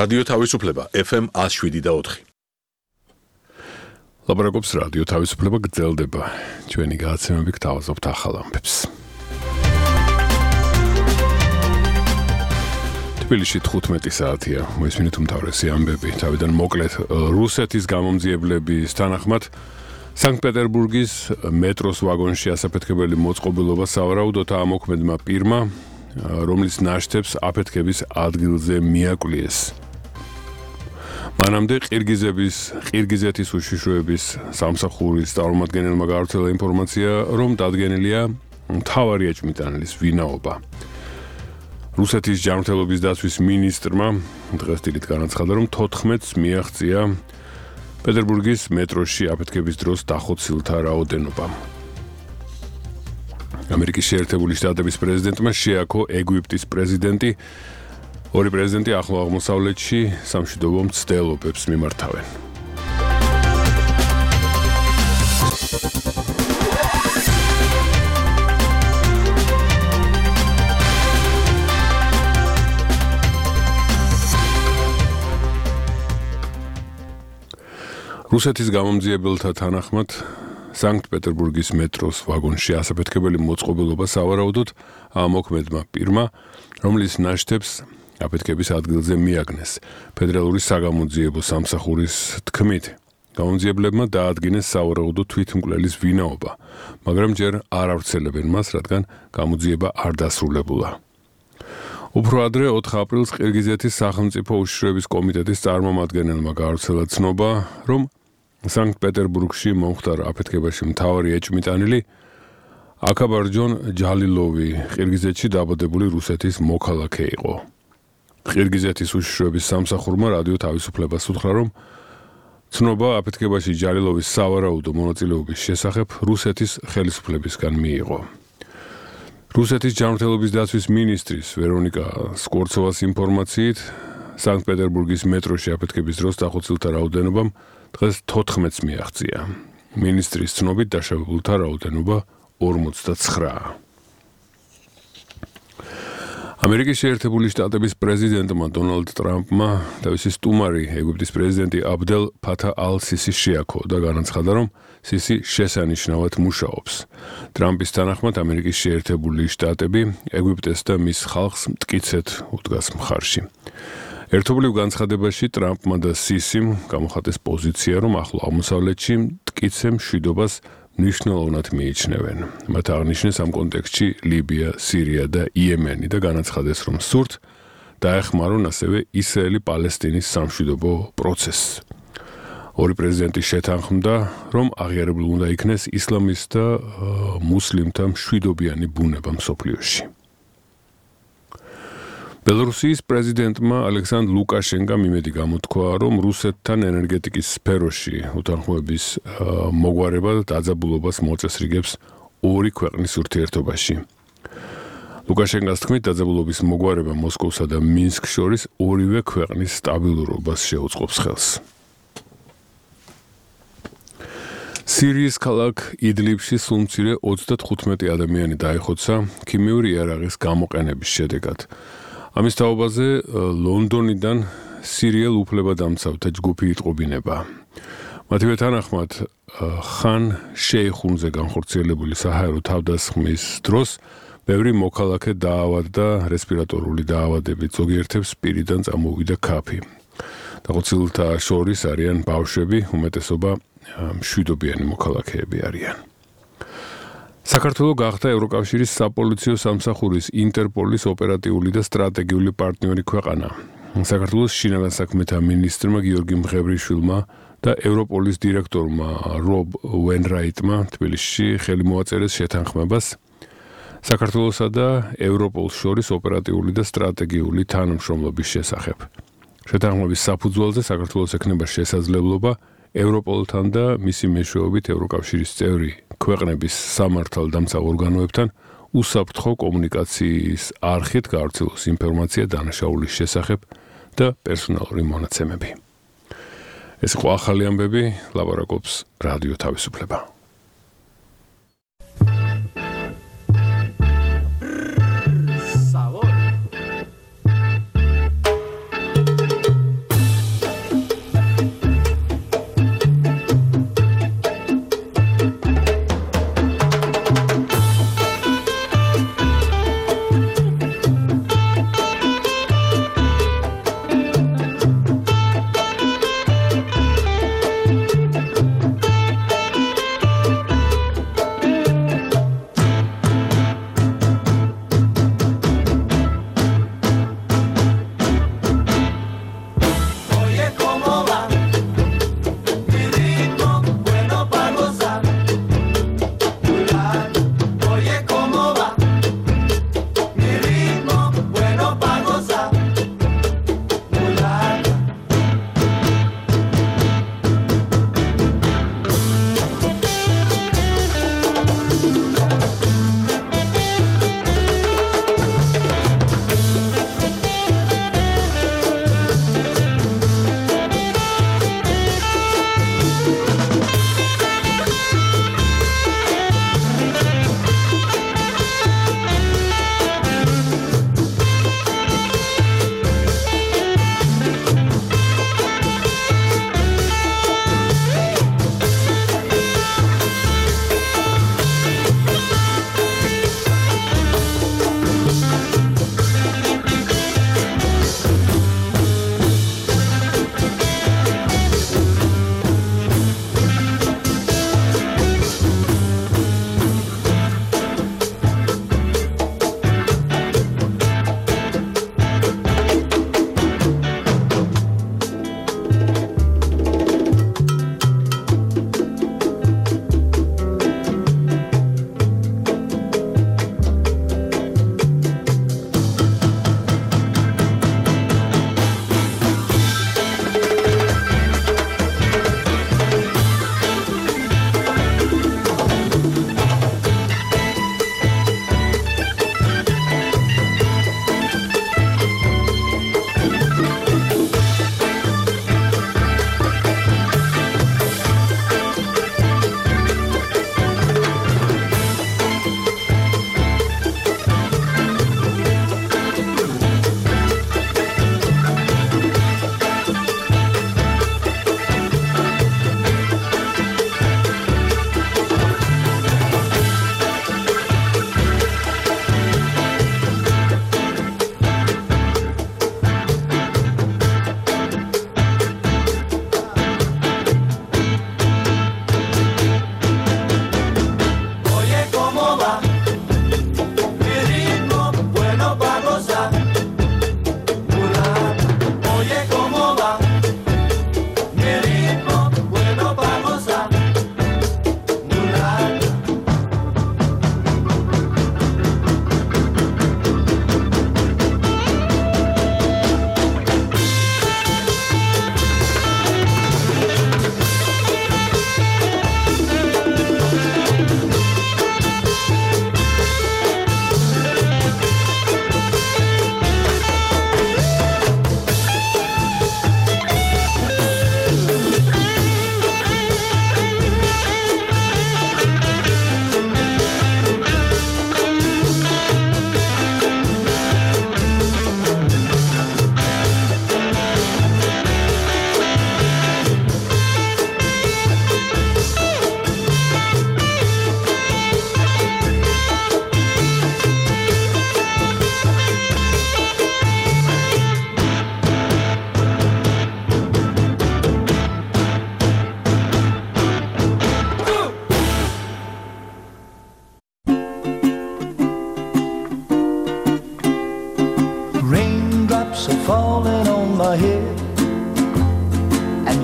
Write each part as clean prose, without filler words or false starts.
რადიო თავისუფლება FM 107.4. ლაპარაკობს რადიო თავისუფლება გრძელდება. ჩვენი გადაცემები გთავაზობთ ახალ ამბებს. თბილისში 15 საათია. მოისმინეთ უმთავრესი ამბები. თავიდან მოკლედ რუსეთის გამომძიებლების თანახმად სანქტ-პეტერბურგის მეტროს ვაგონში ასაფეთქებელი მოწყობილობა სავარაუდოდ ამოქმედმა პირმა, რომლის ნაშთებს აფეთქების ადგილზე მიაკლიეს. მანამდე ყირგიზეთის უშიშროების სამსახურის წარმომადგენელმა გავრცელა ინფორმაცია, რომ დადგენილია მთავარი ეჭვმიტანილის ვინაობა. რუსეთის ჯანმრთელობის დაცვის მინისტრმა დღეს დილით განაცხადა, რომ 14-ს მიაღწია პეტერბურგის მეტროში აფეთქების დროს დახოცილთა რაოდენობა. ამერიკის შეერთებული შტატების პრეზიდენტმა შეაქო ეგვიპტის პრეზიდენტი. ორი პრეზიდენტი ახლო აღმოსავლეთში სამშვიდობო მცდელობებს მიმართავენ. რუსეთის გამომძიებელთა თანახმად სანქტ-პეტერბურგის მეტროს ვაგონში ასაფეთქებელი მოწყობილობა სავარაუდოდ ამოქმედმა პირმა, რომლის ნაშთებს აფეთქების ადგილზე მიაგნეს. ფედერალური საგამოძიებო სამსახურის თქმით, გამომძიებლებმა დაადგინეს სავარაუდო თვითმკვლელის ვინაობა, მაგრამ ჯერ არ ავრცელებენ მას, რადგან გამოძიება არ დასრულებულა. უფრო ადრე 4 აპრილს ყირგიზეთის სახელმწიფო უშიშროების კომიტეტის წარმომადგენელმა გავრცელა ცნობა, რომ სანქტ-პეტერბურგში მომხდარ აფეთქებაში მთავარი ეჭვმიტანილი აკაბარჯონ ჯალილოვი ყირგიზეთში დაბადებული რუსეთის მოქალაქე იყო. ყირგიზეთის უშიშროების სამსახურმა რადიო თავისუფლებას უთხრა, რომ ცნობა აფეთქებაში ჯალილოვის სავარაუდო მონაწილეობის შესახებ რუსეთის ხელისუფლებისგან მიიღო. რუსეთის ჯანმრთელობის დაცვის მინისტრის ვერონიკა სკორცოვას ინფორმაციით, სანქტ-პეტერბურგის მეტროში აფეთქების დროს დახოცილთა რაოდენობამ დღეს 14-ს მიაღწია. მინისტრის ცნობით დაშავებულთა რაოდენობა 49-აა. ამერიკის შეერთებული შტატების პრეზიდენტმა დონალდ ტრამპმა თავისი სტუმარი ეგვიპტის პრეზიდენტი აბდელ ფათა ალ-სისი შეაქო და განაცხადა, რომ სისი შესანიშნავად მუშაობს. ტრამპის თანახმად ამერიკის შეერთებული შტატები ეგვიპტეს და მის ხალხს მტკიცედ უდგას მხარში. ერთობლივ განცხადებაში ტრამპმა და სისიმ გამოხატეს პოზიცია, რომ ახლო აღმოსავლეთში მტკიცე მშვიდობას მნიშვნელოვნად მიიჩნევენ. მათ აღნიშნეს ამ კონტექსტში ლიბია, სირია და იემენი და განაცხადეს, რომ სურთ დაეხმარონ ასევე ისრაელი-პალესტინის სამშვიდობო პროცესს. ორი პრეზიდენტი შეთანხმდა, რომ აღიარებულ უნდა იქნეს ისლამისტთა მუსლიმთა მშვიდობიანი ბუნება მსოფლიოში. ბელორუსიის პრეზიდენტმა ალექსანდრ ლუკაშენკომ იმედი გამოთქვა, რომ რუსეთთან ენერგეტიკის სფეროში უთანხმოების მოგვარება დაძაბულობას მოწესრიგებს ორი ქვეყნის ურთიერთობაში. ლუკაშენკოს თქმით, დაძაბულობის მოგვარება მოსკოვსა და მინსკს შორის ორივე ქვეყნის სტაბილურობას შეუწყობს ხელს. სირიის ქალაქ იდლიბში სულ მცირე 35 ადამიანი დაიხოცა ქიმიური იარაღის გამოყენების შედეგად. ამის თაობაზე ლონდონიდან სირიელ უფლებადამცავთა ჯგუფი იტყობინება. მათივე თანახმად ხან შეიხუნზე განხორციელებული საჰაერო თავდასხმის დროს ბევრი მოქალაქე დაავადდა რესპირატორული დაავადებით, ზოგიერთებს პირიდან წამოვიდა ქაფი. დახოცილთა შორის არიან ბავშვები, უმეტესობა მშვიდობიანი მოქალაქეები არიან. საქართველო გახდა ევროკავშირის საპოლიციო სამსახურის ინტერპოლის ოპერატიული და სტრატეგიული პარტნიორი ქვეყანა. საქართველოს შინაგან საქმეთა მინისტრმა გიორგი მღევრიშვილმა და ევროპოლის დირექტორმა რობ უენრაიტმა თბილისში ხელი მოაწერეს შეთანხმებას საქართველოსა და ევროპოლს შორის ოპერატიული და სტრატეგიული თანამშრომლობის შესახებ. შეთანხმების საფუძველზე საქართველოს ექნება შესაძლებლობა ევროპოლთან და მისი მეშვეობით ევროკავშირის წევრი ქვეყნების სამართალდამცავ ორგანოებთან უსაფრთხო კომუნიკაციის არხით გავრცელოს ინფორმაცია დანაშაულის შესახებ და პერსონალური მონაცემები. ეს იყო ახალი ამბები, ლაპარაკობს რადიო თავისუფლება.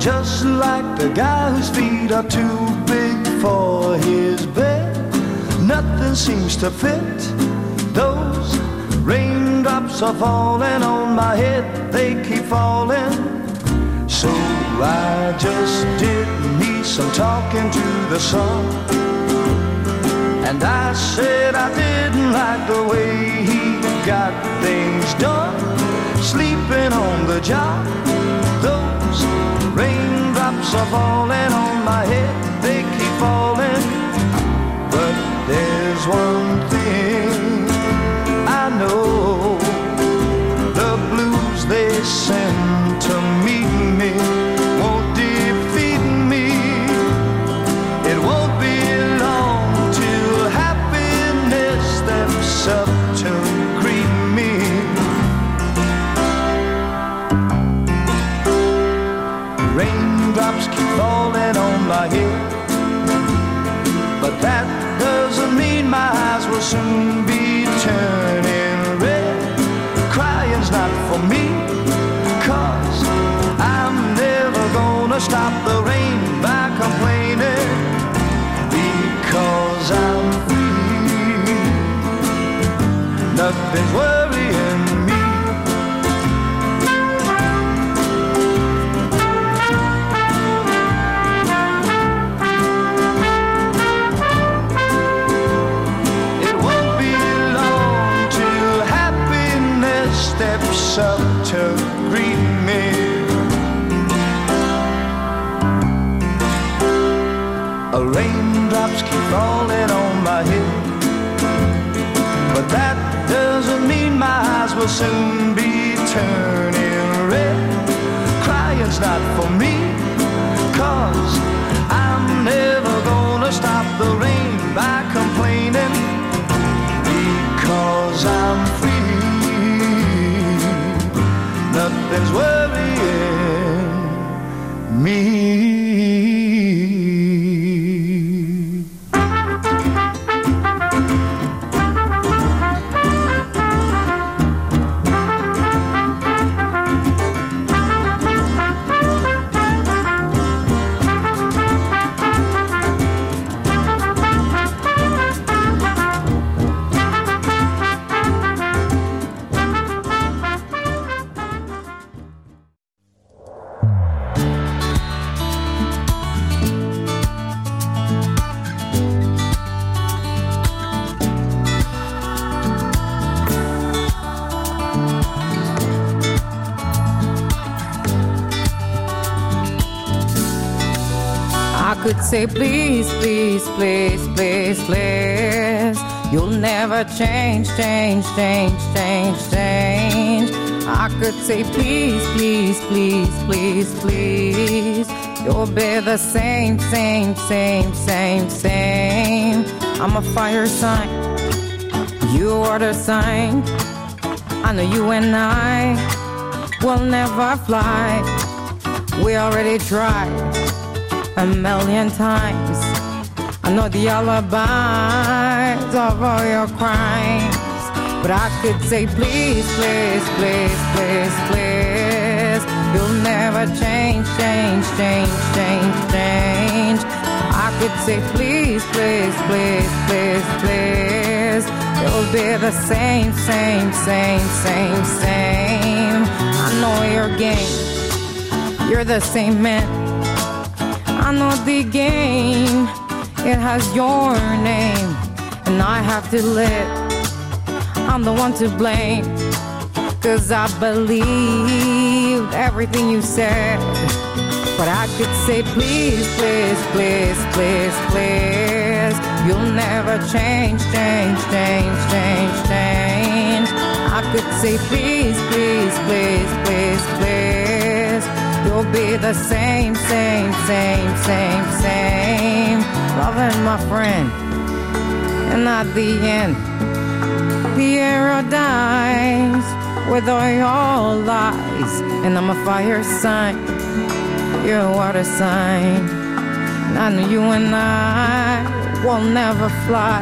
just like the guy whose feet are too big for his bed. Nothing seems to fit. Those raindrops are falling on my head, they keep falling. So I just did me some talking to the sun, and I said I didn't like the way he got things done, sleeping on the job. Those raindrops are falling on my head, they keep falling. But there's one thing I know, the blues they send to meet me won't defeat me. It won't be long till happiness steps up to greet me. Raindrops keep falling on my head, but that doesn't mean my eyes will soon be turning red. Crying's not for me, 'cause I'm never gonna stop the rain by complaining, because I'm free. Nothing's worrying me. Steps up to greet me. Raindrops keep falling on my head, but that doesn't mean my eyes will soon be turning red. Crying's not for me, 'cause I'm never gonna stop the rain by complaining, because I'm free. Nothing's worrying me. Say please, please, please, please, please. You'll never change, change, change, change, change. I could say please, please, please, please, please. You'll be the same, same, same, same, same. I'm a fire sign, you are the sign. I know you and I will never fly. We already tried a million times. I know the alibis of all your crimes, but I could say please, please, please, please, please. You'll never change, change, change, change, change. I could say please, please, please, please, please. You'll be the same, same, same, same, same. I know your game, you're the same man. I know the game, it has your name, and I have to live. I'm the one to blame, 'cause I believed everything you said. But I could say please, please, please, please, please. You'll never change, change, change, change, change. I could say please, please, please, please, please. You'll be the same, same, same, same, same. Loving my friend, and at the end, the arrow dies with all your lies. And I'm a fire sign, you're a water sign. And I know you and I will never fly.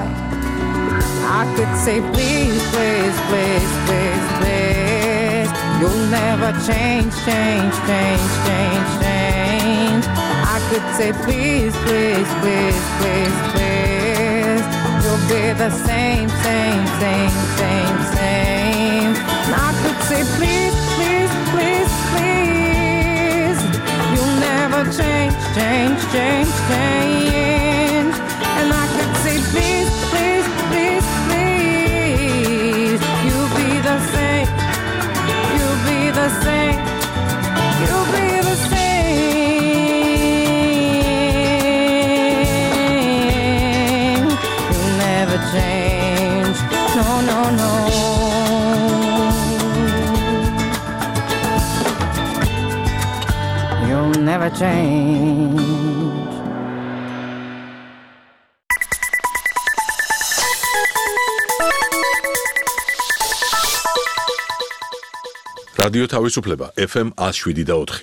I could say please, please, please, please, please. You'll never change, change, change, change, change. could say please, please, please, please, please. You'll be the same, same, same, same, same. And I could say please, please, please, please. You'll never change, change, change, change. And I could say please, please, please, please. You'll be the same, you'll be the same, you'll be the same. You'll never change, no, no, no. You'll never change. რადიო თავისუფლება FM 107.4.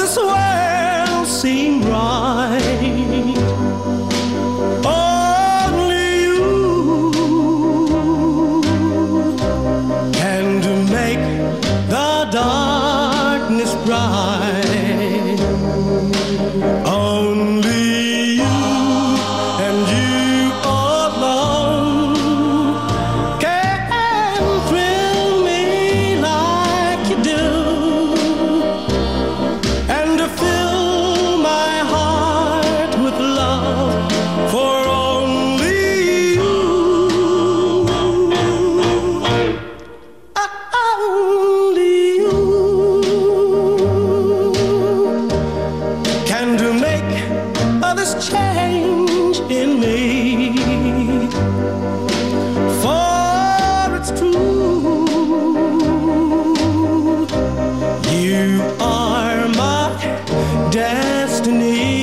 this world seem right. Only you can make the darkness bright. Only you and you alone can thrill me like you do, and to fill my heart with love for only you. Only you can make this change in me. For it's true, you are my destiny.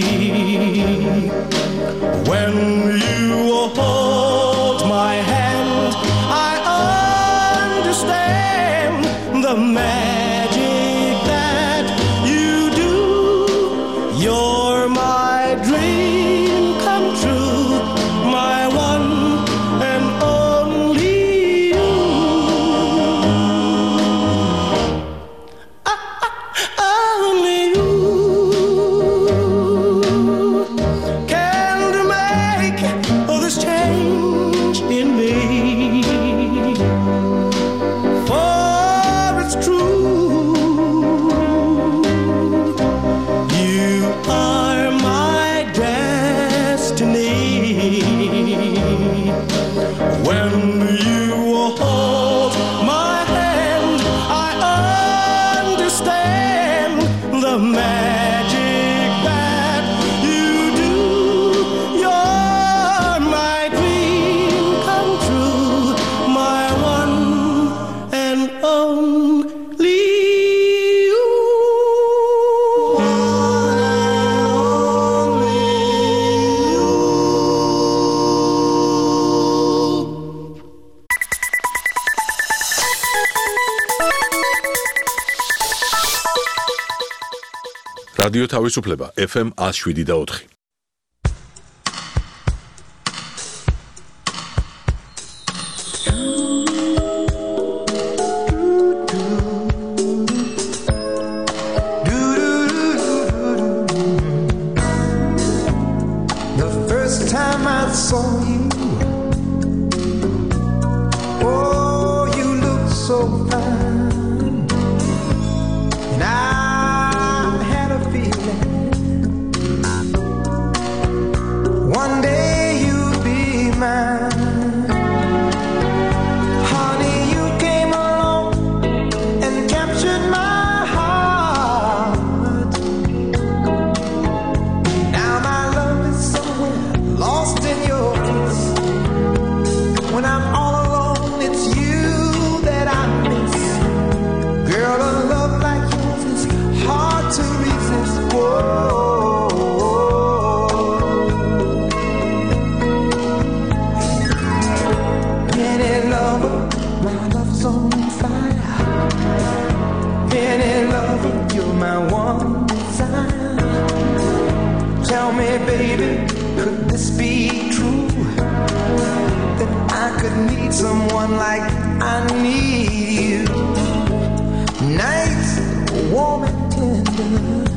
When you hold my hand, I understand the magic that you do. You're my dream come true, my one and only you. Only you can make this change in me. For it's true, you are my destiny. When you hold my hand, I understand the magic that you do. You're my dream come true, my one and only you. რადიო თავისუფლება FM 107.4. The first time I saw you, oh, you looked so fine, and I had a feeling one day you'd be mine. Honey, you came along and captured my heart. Now my love is somewhere lost in your kiss. When I'm all alone, it's you that I miss. Girl, a love like yours is hard to resist. Whoa. Any lover, my love's on fire. Any lover, you're my one desire. Tell me, baby, could this be true? That I could need someone like I need you. Nights warm and tender,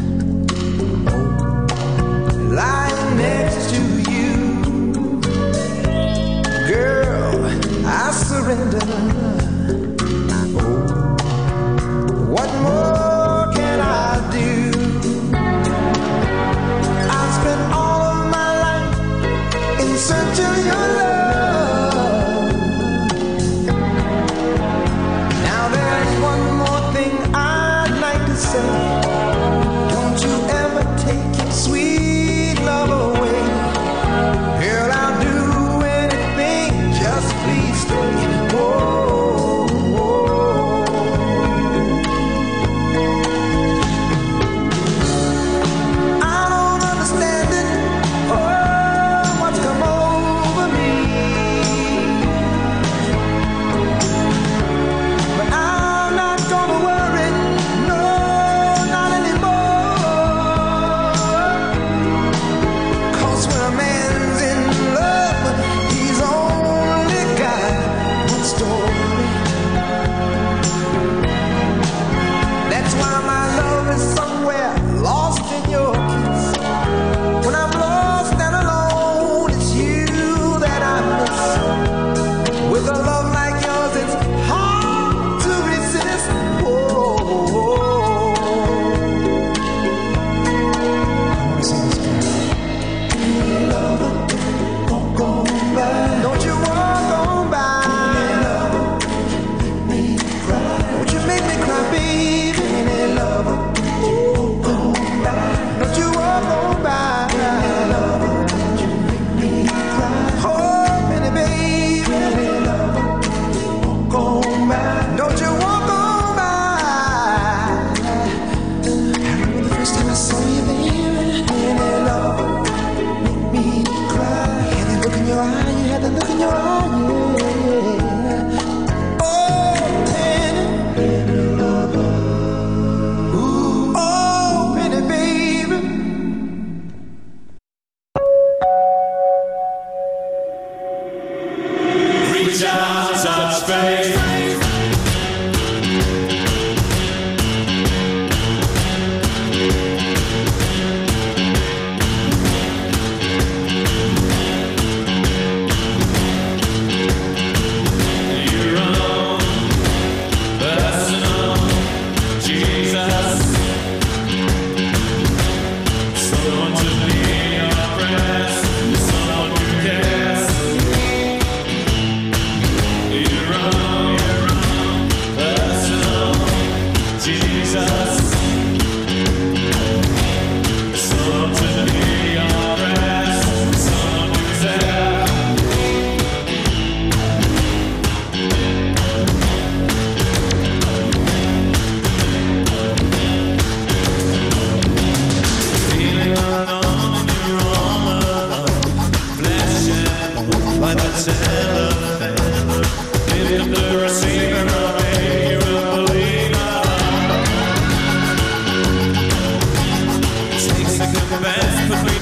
lying next to you. Girl, I surrender. What more can I do? I spent all of my life in search of your love. Now that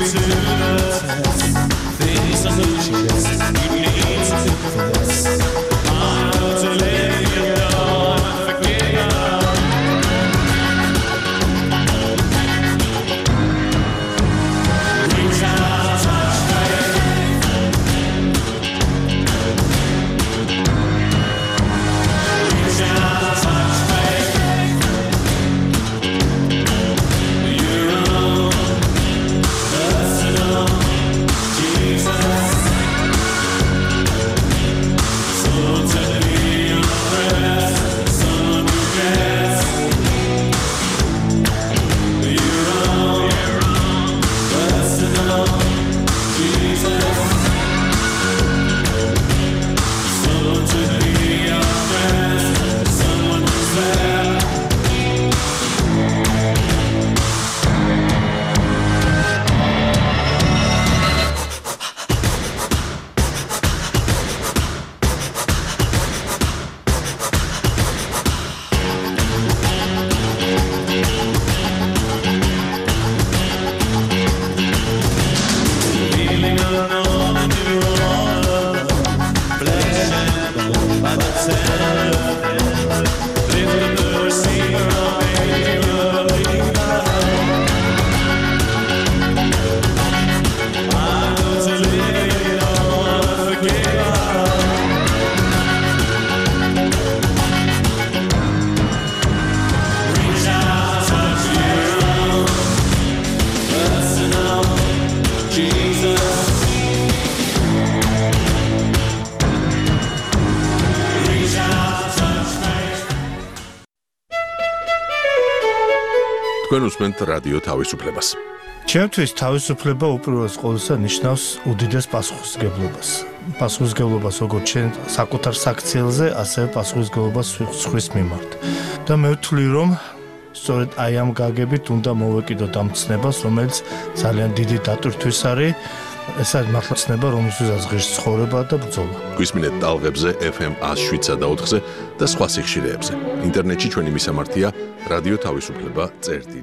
თქვენ უსმენთ რადიო თავისუფლებას. ჩემთვის თავისუფლება უპირველეს ყოვლისა ნიშნავს უდიდეს პასუხისმგებლობას. პასუხისმგებლობას როგორც ჩვენ საკუთარ საქციელზე, ასევე პასუხისმგებლობას სხვის მიმართ. და მე ვთვლი, რომ სწორედ აი ამ გაგებით უნდა მოვეკიდოთ ამ ცნებას, რომელიც ძალიან დიდი დატვირთვის არის. ეს არის მართლა ცნება, რომელსაც ღირს ცხოვრება და ბრძოლა. გვისმინეთ ტალღებზე FM 107.4-ზე და სხვა სიხშირეებზე. ინტერნეტში ჩვენი მისამართია radio-tavisupleba.წერტილი